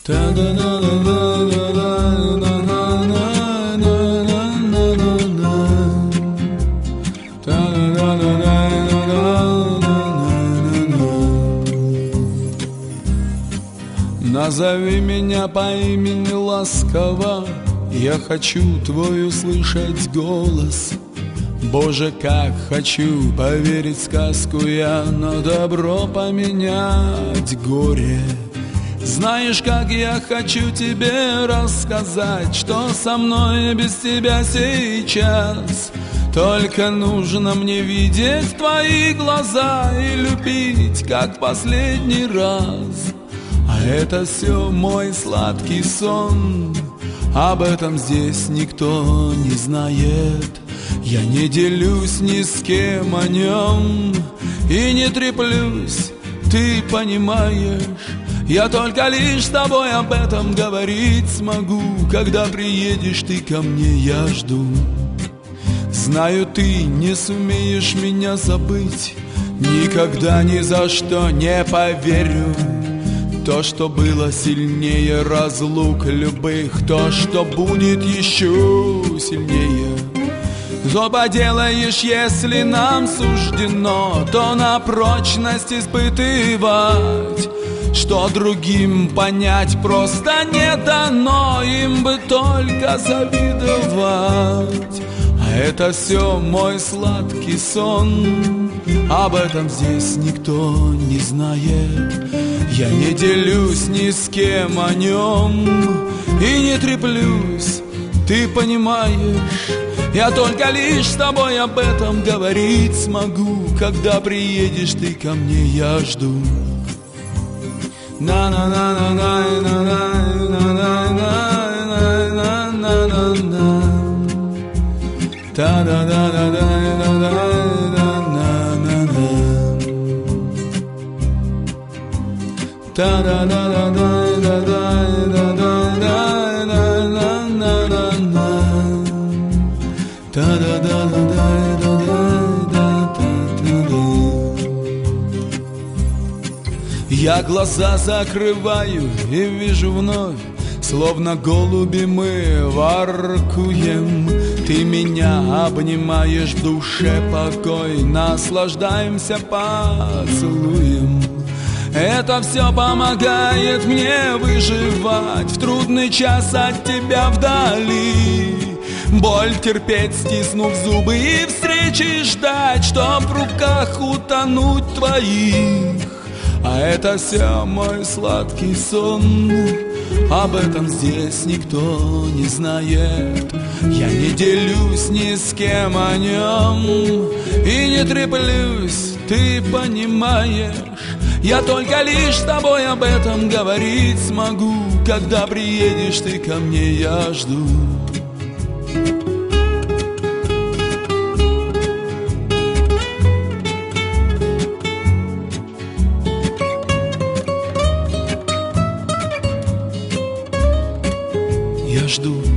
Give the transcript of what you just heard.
Назови меня по имени ласково, я хочу твой услышать голос. Боже, как хочу поверить в сказку я, на добро поменять горе. Знаешь, как я хочу тебе рассказать, что со мной без тебя сейчас. Только нужно мне видеть твои глаза и любить, как в последний раз. А это все мой сладкий сон, об этом здесь никто не знает. Я не делюсь ни с кем о нем и не треплюсь, ты понимаешь. Я только лишь с тобой об этом говорить смогу. Когда приедешь ты ко мне, я жду. Знаю, ты не сумеешь меня забыть, никогда ни за что не поверю. То, что было сильнее разлук любых, то, что будет еще сильнее. Что поделаешь, если нам суждено, то на прочность испытывать. Что другим понять просто не дано, им бы только завидовать. А это все мой сладкий сон, об этом здесь никто не знает. Я не делюсь ни с кем о нем и не треплюсь, ты понимаешь. Я только лишь с тобой об этом говорить смогу. Когда приедешь ты ко мне, я жду. Я глаза закрываю и вижу вновь, словно голуби мы воркуем. Ты меня обнимаешь, в душе покой, наслаждаемся поцелуем. Это все помогает мне выживать в трудный час от тебя вдали. Боль терпеть, стиснув зубы, и встречи ждать, чтоб в руках утонуть твоих. А это все мой сладкий сон, об этом здесь никто не знает. Я не делюсь ни с кем о нем и не треплюсь, ты понимаешь. Я только лишь с тобой об этом говорить смогу. Когда приедешь ты ко мне, я жду. Я жду.